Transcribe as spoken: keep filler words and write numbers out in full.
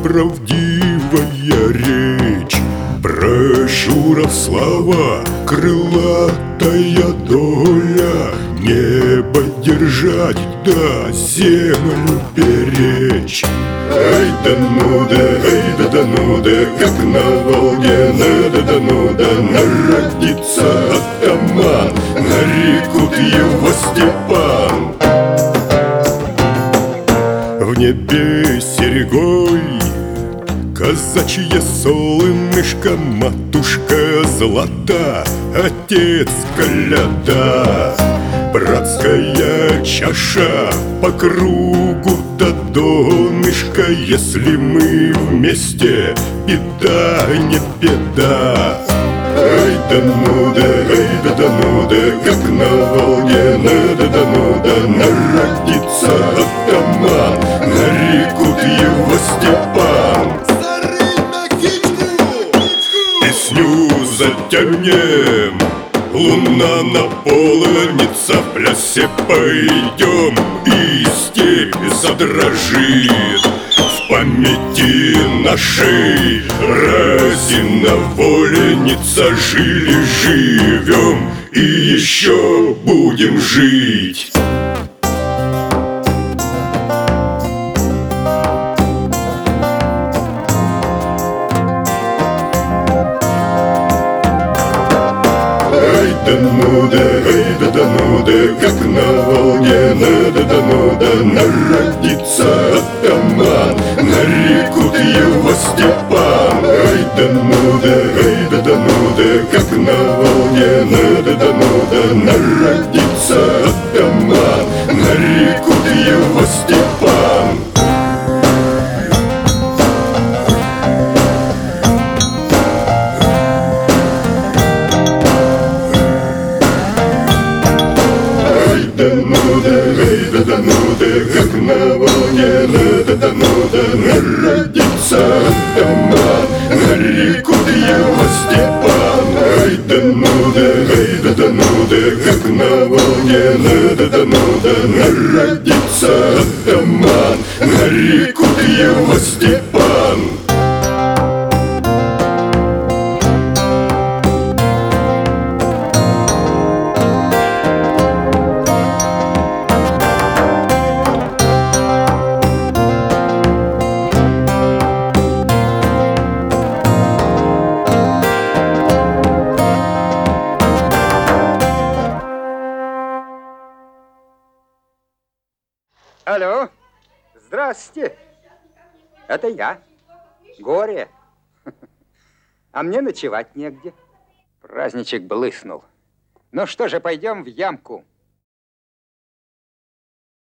правдивая речь, про Щуров слова, крылатая доля, небо держать, да землю беречь. Ай да ну да, ай да да ну да, как на Волге, надо да ну да, народится атаман, нарекут его Степан. В небе серегой казачье солнышко, матушка злата, отец коляда. Братская чаша по кругу до донышка, если мы вместе, беда не беда. Ай да ну да, ай да да ну да, как на Волге, надо да ну да, народится атаман, нарекут его Степан. Песню затянем, луна на половница, в плясе пойдем, и степь задрожит. В памяти нашей разина вольница, жили, живем и еще будем жить. Да ну да, ай да да ну да, как на Волге, надо да ну да, народится атаман, нарекут его Степан. Ай да ну да, ай да да ну да, как на Волге, надо да ну да, народится атаман, нарекут его Степан. Да ну да, ай да да ну да, как на Волге, надо да ну да, народится атаман, нарекут его Степан. Ай да ну да, ай да да ну да, как на Волге, надо да ну да, народится атаман, нарекут его Степан. Алло, здрасте, это я, Горе. А мне ночевать негде. Праздничек блыснул. Ну что же, пойдем в ямку.